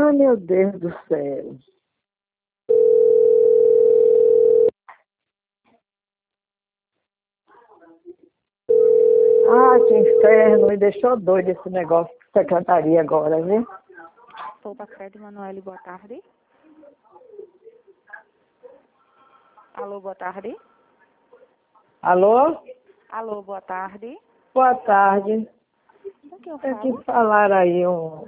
Ai, meu Deus do céu. Ah, que inferno, me deixou doido esse negócio de secretaria agora, viu? Sou Tancredi Manoel, boa tarde. Alô, boa tarde. Alô? Alô, boa tarde. Boa tarde. Com quem eu Tem que falo? falar aí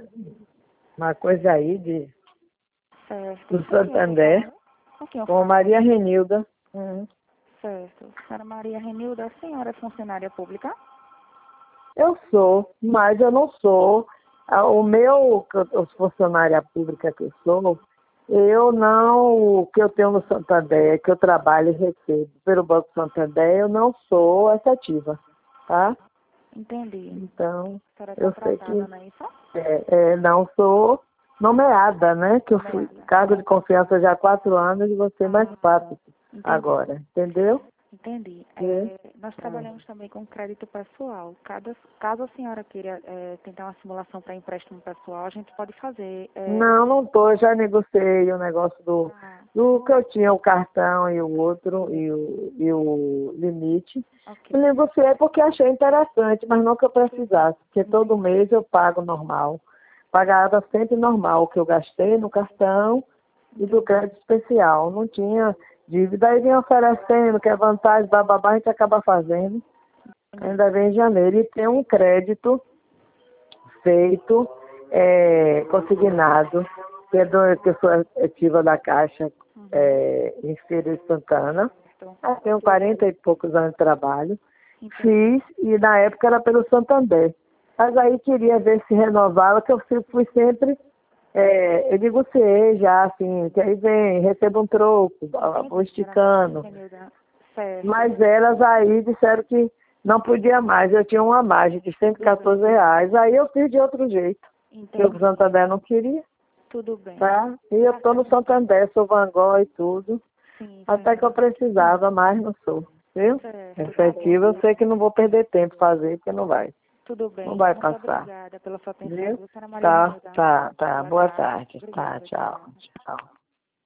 uma coisa aí Certo. do Com quem eu tô Santander, falando? Com quem eu com falo? Maria Renilda. Certo. Senhora Maria Renilda, a senhora é funcionária pública? Eu sou, mas eu não sou. Os funcionária pública que eu sou, eu não, o que eu tenho no Santander, que eu trabalho e recebo pelo Banco Santander, eu não sou efetiva, tá? Entendi. Então, A senhora eu está sei tratada, que não é isso? não sou nomeada, né? Que eu fui Nomeada. cargo de confiança já há 4 anos e você mais 4 Entendi. agora, entendeu? Entendi. É. Nós trabalhamos também com crédito pessoal. Caso a senhora queira tentar uma simulação para empréstimo pessoal, a gente pode fazer. Não tô, já negociei o negócio do que eu tinha, o cartão e o outro, e o limite. Ok. Eu negociei porque achei interessante, mas não que eu precisasse, porque todo mês eu pago normal. Pagava sempre normal o que eu gastei no cartão e do crédito especial. Não tinha dívida, aí vinha oferecendo, que é vantagem, bababá, a gente acaba fazendo. Ainda vem em janeiro. E tem um crédito feito, consignado, que eu sou ativa da Caixa em Feira de Santana. Eu tenho 40 e poucos anos de trabalho. Fiz, e na época era pelo Santander. Mas aí queria ver se renovava, que eu fui sempre, eu negociei já, assim, que aí vem, recebo um troco, vou esticando. Certo. Mas elas aí disseram que não podia mais, eu tinha uma margem de R$ 114. Aí eu fiz de outro jeito, porque o Santander não queria, Tudo bem. tá? E eu estou no Santander, sou Van Gogh e tudo, Sim, até que eu precisava, mas não sou, viu? certo. Efetivo, eu sei que não vou perder tempo fazer, porque não vai. Tudo bem. Não vai Muito passar. obrigada pela sua atenção, Viu? viu, senhora Maria Renilda? Tá. Boa tarde. Tá, Obrigada, tchau. Tchau.